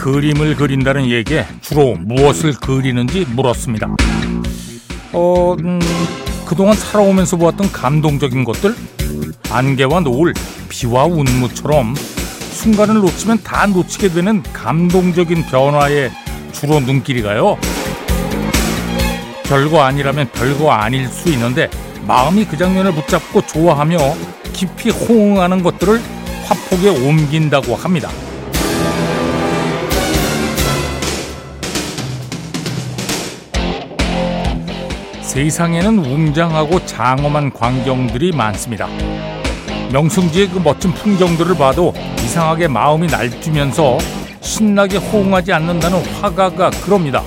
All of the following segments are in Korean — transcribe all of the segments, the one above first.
그림을 그린다는 얘기에 주로 무엇을 그리는지 물었습니다. 그동안 살아오면서 보았던 감동적인 것들, 안개와 노을, 비와 운무처럼 순간을 놓치면 다 놓치게 되는 감동적인 변화에 주로 눈길이 가요. 별거 아니라면 별거 아닐 수 있는데 마음이 그 장면을 붙잡고 좋아하며 깊이 호응하는 것들을 화폭에 옮긴다고 합니다. 세상에는 웅장하고 장엄한 광경들이 많습니다. 명승지의 그 멋진 풍경들을 봐도 이상하게 마음이 날뛰면서 신나게 호응하지 않는다는 화가가 그럽니다.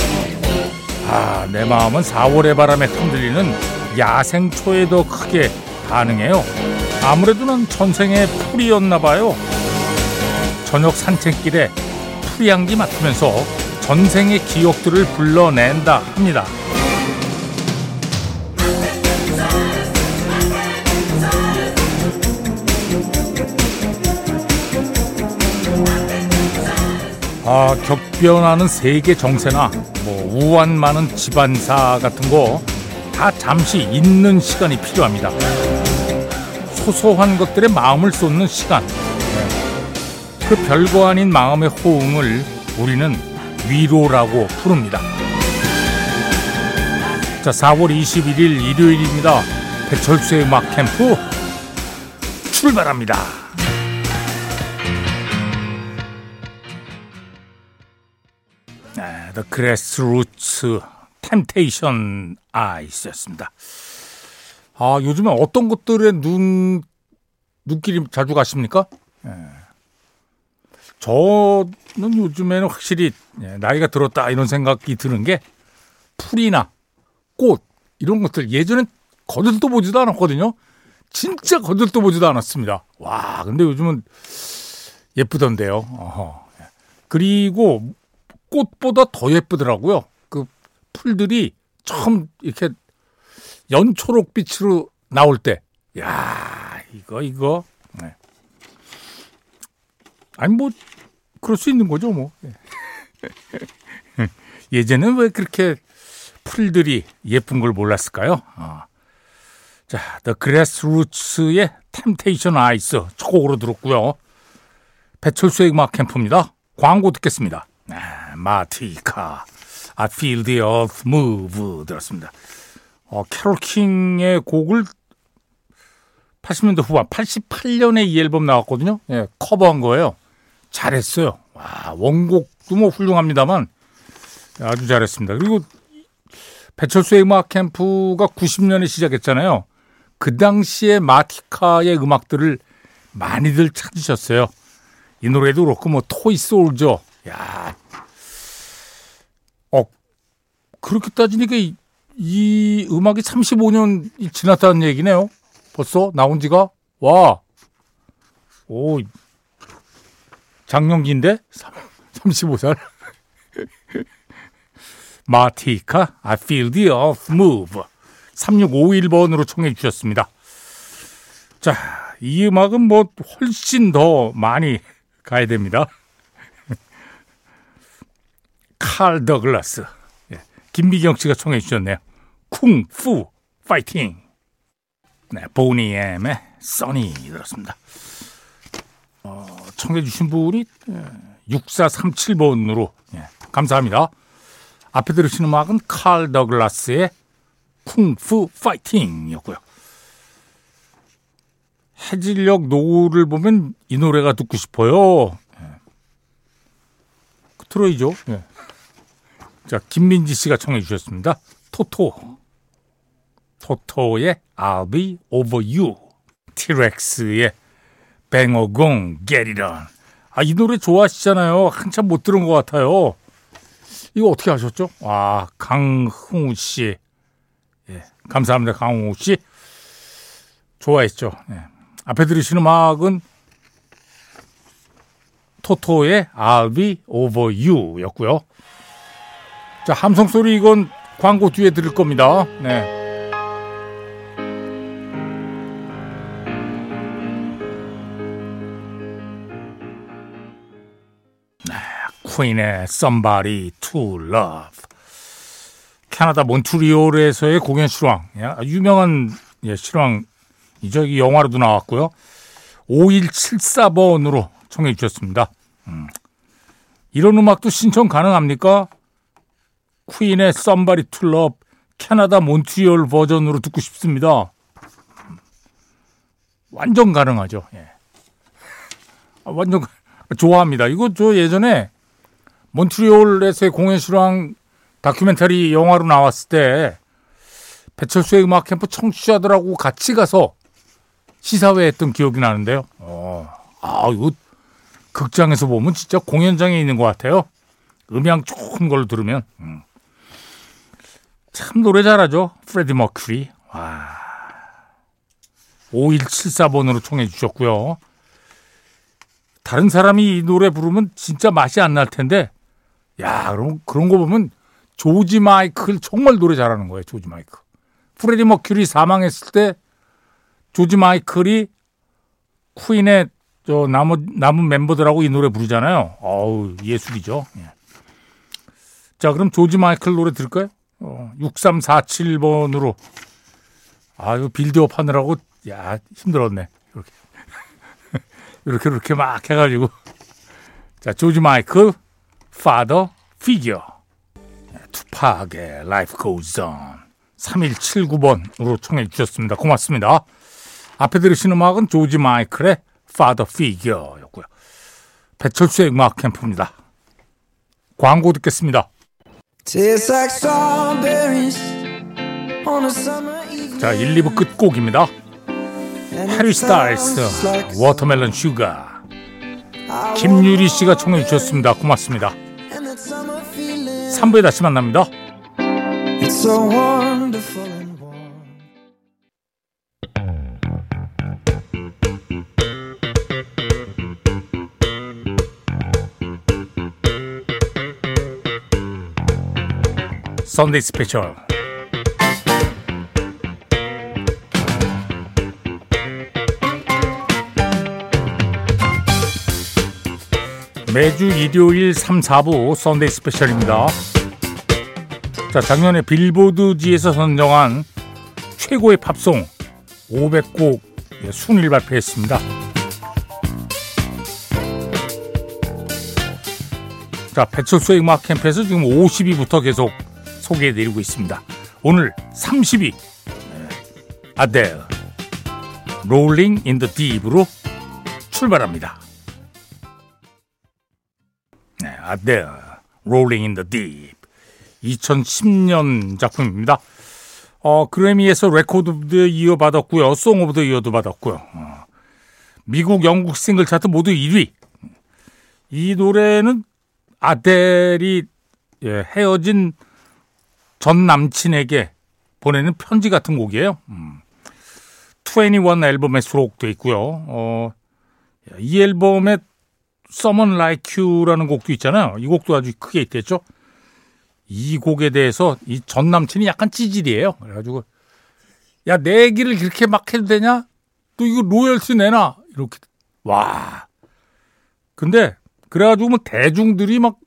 내 마음은 4월의 바람에 흔들리는 야생초에 더 크게 반응해요. 아무래도 난 전생의 풀이었나 봐요. 저녁 산책길에 풀향기 맡으면서 전생의 기억들을 불러낸다 합니다. 격변하는 세계 정세나 우환 많은 집안사 같은 거 다 잠시 있는 시간이 필요합니다. 소소한 것들에 마음을 쏟는 시간, 그 별거 아닌 마음의 호응을 우리는 위로라고 부릅니다. 자, 4월 21일 일요일입니다. 배철수의 음악 캠프 출발합니다. The Grassroots Temptation Eyes였습니다. 요즘에 어떤 것들에 눈길이 자주 가십니까? 저는 요즘에는 확실히 나이가 들었다 이런 생각이 드는 게 풀이나 꽃 이런 것들 예전엔 거들떠 보지도 않았거든요. 진짜 거들떠 보지도 않았습니다. 와, 근데 요즘은 예쁘던데요. 그리고 꽃보다 더 예쁘더라고요. 그 풀들이 처음 이렇게 연초록빛으로 나올 때, 야, 이거. 네. 아니 그럴 수 있는 거죠, 뭐. 예전엔 왜 그렇게 풀들이 예쁜 걸 몰랐을까요? 자, The Grassroots의 Temptation Eyes 첫 곡으로 들었고요. 배철수의 음악 캠프입니다. 광고 듣겠습니다. 마티카, I Feel the Earth Move 들었습니다. 캐롤 킹의 곡을 80년대 후반, 88년에 이 앨범 나왔거든요. 커버한 거예요. 잘했어요. 와, 원곡도 훌륭합니다만 아주 잘했습니다. 그리고 배철수의 음악 캠프가 90년에 시작했잖아요. 그 당시에 마티카의 음악들을 많이들 찾으셨어요. 이 노래도 그렇고 토이 솔저, 야, 그렇게 따지니까 이 음악이 35년 지났다는 얘기네요. 벌써 나온 지가 장년기인데 35살. 마티카, I Feel the Earth Move 3651번으로 청해 주셨습니다. 자, 이 음악은 훨씬 더 많이 가야 됩니다. 칼 더글라스, 김미경 씨가 청해 주셨네요. 쿵푸 파이팅. 보니엠의 써니 들었습니다. 청해 주신 분이 6437번으로 감사합니다. 앞에 들으신 음악은 칼 더글라스의 쿵푸 파이팅이었고요. 해질녘 노을을 보면 이 노래가 듣고 싶어요. 트로이죠. 자, 김민지 씨가 청해 주셨습니다. 토토의 I'll be over you. 티렉스의 뱅어공 Get it on. 이 노래 좋아하시잖아요. 한참 못 들은 것 같아요. 이거 어떻게 하셨죠? 강흥우 씨. 감사합니다. 강흥우 씨. 좋아했죠. 앞에 들으시는 음악은 토토의 I'll be over you 였고요. 자, 함성 소리 이건 광고 뒤에 들을 겁니다. 퀸의 Somebody to Love. 캐나다 몬트리올에서의 공연 실황. 유명한 실황이죠. 이 영화로도 나왔고요. 5174번으로 청해 주셨습니다. 이런 음악도 신청 가능합니까? 퀸의 Somebody to Love 캐나다 몬트리올 버전으로 듣고 싶습니다. 완전 가능하죠. 예. 완전 좋아합니다. 이거 저 예전에 몬트리올에서의 공연 실황 다큐멘터리 영화로 나왔을 때 배철수의 음악 캠프 청취자들하고 같이 가서 시사회 했던 기억이 나는데요. 이거 극장에서 보면 진짜 공연장에 있는 것 같아요. 음향 좋은 걸로 들으면. 참 노래 잘하죠. 프레디 머큐리. 5174번으로 청해 주셨고요. 다른 사람이 이 노래 부르면 진짜 맛이 안 날 텐데, 그런 거 보면 조지 마이클 정말 노래 잘하는 거예요. 조지 마이클. 프레디 머큐리 사망했을 때 조지 마이클이 퀸의 남은 멤버들하고 이 노래 부르잖아요. 예술이죠. 예. 자, 그럼 조지 마이클 노래 들을까요? 6347번으로. 이거 빌드업 하느라고 힘들었네. 이렇게 막 해가지고. 자, 조지 마이클 Father Figure. 투팍의 Life Goes On. 3179번으로 청해 주셨습니다. 고맙습니다. 앞에 들으신 음악은 조지 마이클의 Father Figure였고요. 배철수의 음악 캠프입니다. 광고 듣겠습니다. 자, 1, 2부 끝곡입니다. 해리 스타일스 워터멜론 슈가. 김유리 씨가 청해 주셨습니다. 고맙습니다. 3부에 다시 만납니다. It's so wonderful and warm. Sunday Special. 매주 일요일 3, 4부 Sunday Special입니다. 자, 작년에 빌보드지에서 선정한 최고의 팝송 500곡 순위를 발표했습니다. 자, 배철수의 음악 캠프에서 지금 50위부터 계속 소개해드리고 있습니다. 오늘 30위 아델 Rolling in the Deep으로 출발합니다. 아델 Rolling in the Deep 2010년 작품입니다. 그래미에서 레코드 오브 더 이어 받았고요. 송 오브 더 이어도 받았고요. 미국, 영국 싱글 차트 모두 1위. 이 노래는 아델이 헤어진 전 남친에게 보내는 편지 같은 곡이에요. 21 앨범에 수록되어 있고요. 이 앨범에 Someone Like You라는 곡도 있잖아요. 이 곡도 아주 크게 있댔죠. 이 곡에 대해서 이 전 남친이 약간 찌질이에요. 그래가지고 내 얘기를 그렇게 막 해도 되냐? 또 이거 로열티 내놔. 이렇게. 근데 그래가지고 뭐 대중들이 막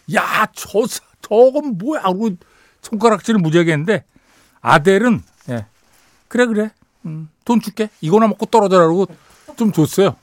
저건 뭐야? 하고 손가락질을 무지하게 했는데 아델은 그래 돈 줄게. 이거나 먹고 떨어져라고 좀 줬어요.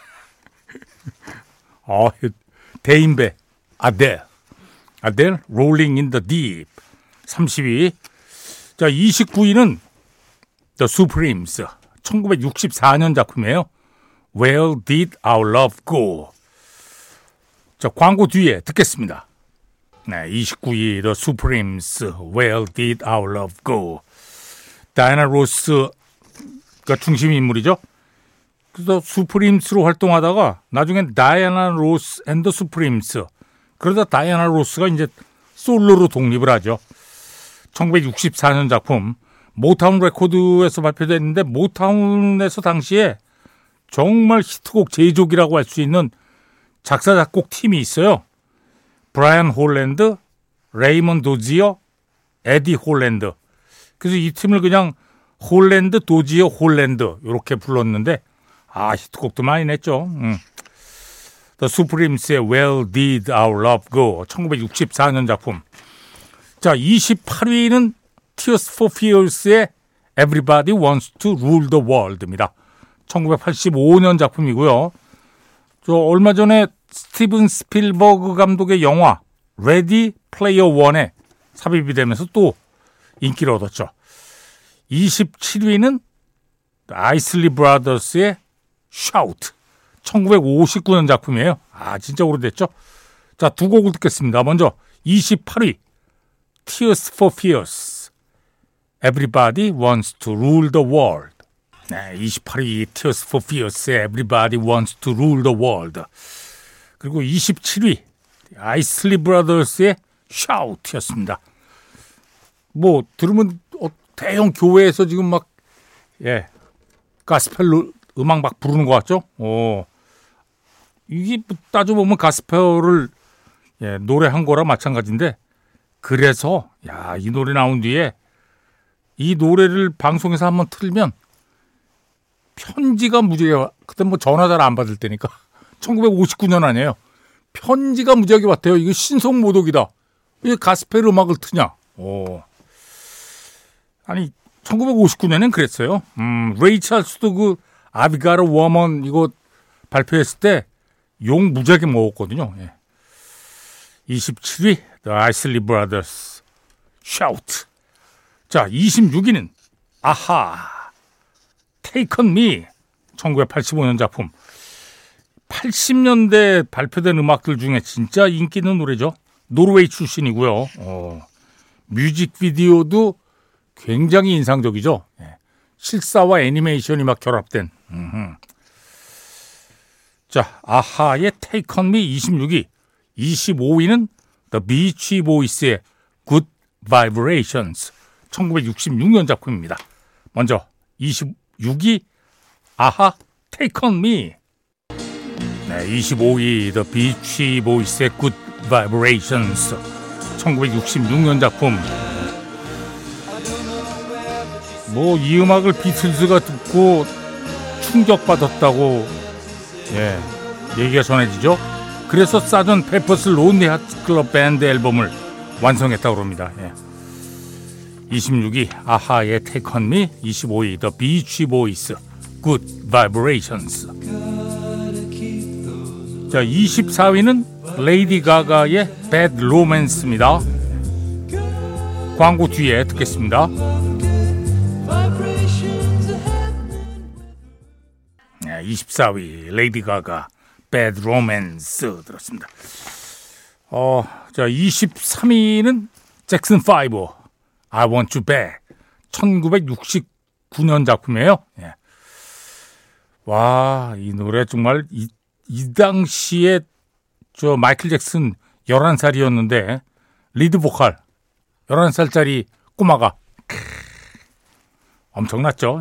대인배 아델 Rolling in the Deep 30위. 자, 29위는 The Supremes 1964년 작품이에요. Where Did Our Love Go? 자, 광고 뒤에 듣겠습니다. 29위 The Supremes Where Did Our Love Go? 다이애나 로스가 중심 인물이죠. 그래서 수프림스로 활동하다가 나중엔 다이애나 로스 앤 더 수프림스. 그러다 다이애나 로스가 이제 솔로로 독립을 하죠. 1964년 작품 모타운 레코드에서 발표됐는데 모타운에서 당시에 정말 히트곡 제조기라고 할 수 있는 작사 작곡 팀이 있어요. 브라이언 홀랜드, 레이먼 도지어, 에디 홀랜드. 그래서 이 팀을 그냥 홀랜드, 도지어, 홀랜드 이렇게 불렀는데 히트곡도 많이 냈죠. The Supremes의 Where Did Our Love Go? 1964년 작품. 자, 28위는 Tears for Fears의 Everybody Wants to Rule the World입니다. 1985년 작품이고요. 저 얼마 전에 스티븐 스필버그 감독의 영화 Ready Player One에 삽입이 되면서 또 인기를 얻었죠. 27위는 아이슬리 브라더스의 Shout. 1959년 작품이에요. 아, 진짜 오래됐죠? 자, 두 곡을 듣겠습니다. 먼저 28위 Tears for Fears Everybody Wants to Rule the World. 네, 28위 Tears for Fears의 Everybody Wants to Rule the World. 그리고 27위 아이슬리 브라더스의 Shout였습니다. 뭐 들으면 대형 교회에서 지금 막 가스펠로 음악 막 부르는 것 같죠? 이게 따져보면 가스펠을 노래한 거랑 마찬가지인데, 그래서 이 노래 나온 뒤에 이 노래를 방송에서 한번 틀면 편지가 무지하게, 그때 뭐 전화 잘 안 받을 때니까 1959년 아니에요. 편지가 무지하게 왔대요. 이거 신성모독이다. 왜 가스펠 음악을 트냐? 아니 1959년엔 그랬어요. 레이 찰스도 그 아비가르 워먼 이거 발표했을 때 욕 무지하게 먹었거든요. 27위 The Isley Brothers Shout. 자, 26위는 아하 Take On Me. 1985년 작품. 80년대 발표된 음악들 중에 진짜 인기 있는 노래죠. 노르웨이 출신이고요. 뮤직비디오도 굉장히 인상적이죠. 실사와 애니메이션이 막 결합된. 자, 아하의 Take On Me 26위. 25위는 The Beach Boys의 Good Vibrations. 1966년 작품입니다. 먼저 26위 아하 Take On Me. 네, 25위 The Beach Boys의 Good Vibrations. 1966년 작품. 뭐 이 음악을 비틀즈가 듣고 충격받았다고 얘기가 전해지죠. 그래서 사전 페퍼스 론리 하츠 클럽 밴드 앨범을 완성했다고 합니다. 26위 아하의 Take On Me, 25위 The Beach Boys Good Vibrations. 자, 24위는 레이디 가가의 Bad Romance입니다. 광고 뒤에 듣겠습니다. 24위 레이디 가가 Bad Romance 들었습니다. 자, 23위는 잭슨 5 I Want You Back. 1969년 작품이에요. 와, 이 노래 정말 이 당시에 저 마이클 잭슨 11살이었는데 리드 보컬 11살짜리 꼬마가 엄청났죠.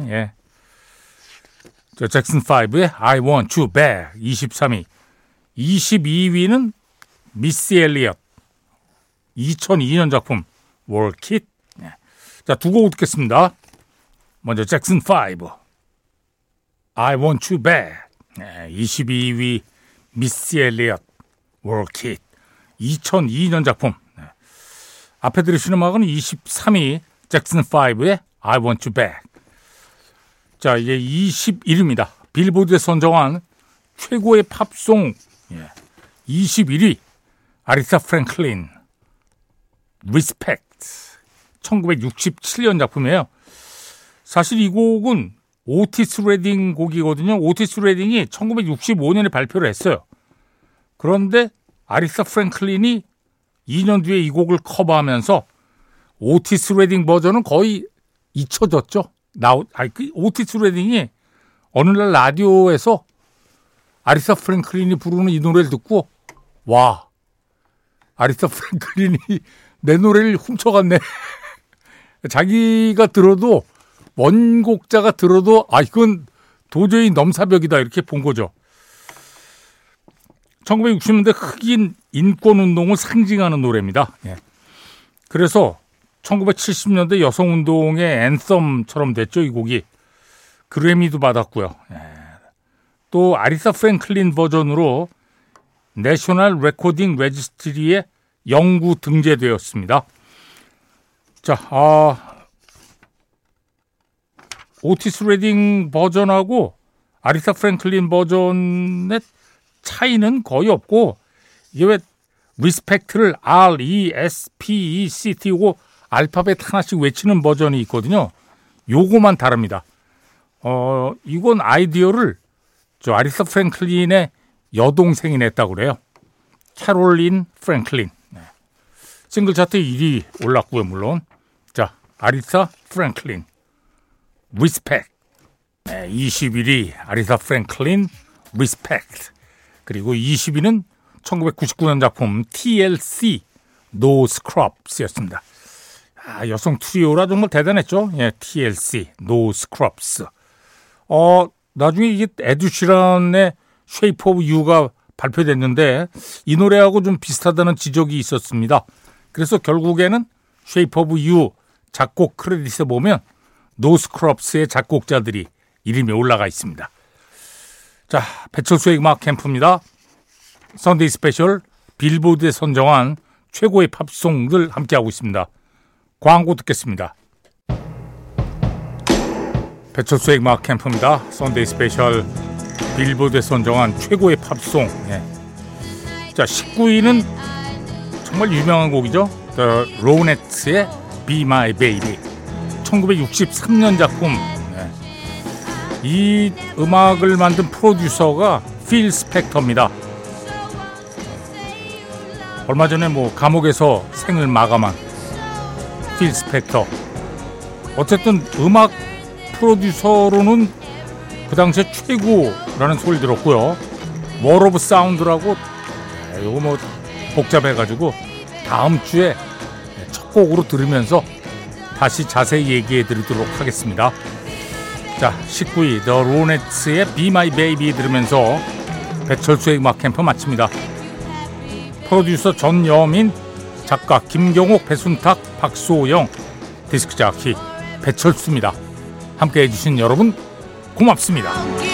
저 잭슨 5의 I Want You Back 23위. 22위는 미스 엘리엇 2002년 작품 Work It. 자, 두 곡 듣겠습니다. 먼저 잭슨 5 I Want You Back. 22위 미스 엘리엇 Work It 2002년 작품. 앞에 들으시는 음악은 23위 잭슨 5의 I Want You Back. 자, 이제 21위입니다. 빌보드에 선정한 최고의 팝송 21위 아리사 프랭클린 Respect. 1967년 작품이에요. 사실 이 곡은 오티스 레딩 곡이거든요. 오티스 레딩이 1965년에 발표를 했어요. 그런데 아리사 프랭클린이 2년 뒤에 이 곡을 커버하면서 오티스 레딩 버전은 거의 잊혀졌죠. 오티스 레딩이 어느 날 라디오에서 아리사 프랭클린이 부르는 이 노래를 듣고 와, 아리사 프랭클린이 내 노래를 훔쳐갔네. 자기가 들어도 원곡자가 들어도 이건 도저히 넘사벽이다 이렇게 본 거죠. 1960년대 흑인 인권운동을 상징하는 노래입니다. 그래서 1970년대 여성운동의 앤썸처럼 됐죠. 이 곡이 그래미도 받았고요. 또 아리사 프랭클린 버전으로 내셔널 레코딩 레지스트리에 영구 등재되었습니다. 자, 오티스 레딩 버전하고 아리사 프랭클린 버전의 차이는 거의 없고, 이게 왜 리스펙트를 RESPECT고 알파벳 하나씩 외치는 버전이 있거든요. 요거만 다릅니다. 이건 아이디어를 저 아리사 프랭클린의 여동생이 냈다고 그래요. 캐롤린 프랭클린. 네. 싱글 차트 1위 올랐고요, 물론. 자, 아리사 프랭클린 리스펙트. 네, 21위 아리사 프랭클린 리스펙트. 그리고 20위는 1999년 작품 TLC No Scrubs였습니다. 여성 트리오라 정말 대단했죠. 예, TLC No Scrubs. 나중에 이게 에드시런의 Shape of You가 발표됐는데 이 노래하고 좀 비슷하다는 지적이 있었습니다. 그래서 결국에는 Shape of You 작곡 크레딧에 보면 No Scrubs의 작곡자들이 이름이 올라가 있습니다. 자, 배철수의 음악 캠프입니다. 선데이 스페셜 빌보드에 선정한 최고의 팝송들 함께하고 있습니다. 광고 듣겠습니다. 배철수의 음악 캠프입니다. 선데이 스페셜 빌보드에 선정한 최고의 팝송. 예. 자, 19위는 정말 유명한 곡이죠. The Ronettes의 Be My Baby. 1963년 작품. 예. 이 음악을 만든 프로듀서가 필 스펙터입니다. 얼마 전에 감옥에서 생을 마감한 필 스펙터. 어쨌든 음악 프로듀서로는 그 당시에 최고라는 소리 들었고요. 월 오브 사운드라고 이거 복잡해가지고 다음 주에 첫 곡으로 들으면서 다시 자세히 얘기해 드리도록 하겠습니다. 자, 19위 The Ronettes의 Be My Baby 들으면서 배철수의 음악 캠프 마칩니다. 프로듀서 전여민, 작가 김경옥, 배순탁, 박소영, 디스크 자키 배철수입니다. 함께 해주신 여러분 고맙습니다.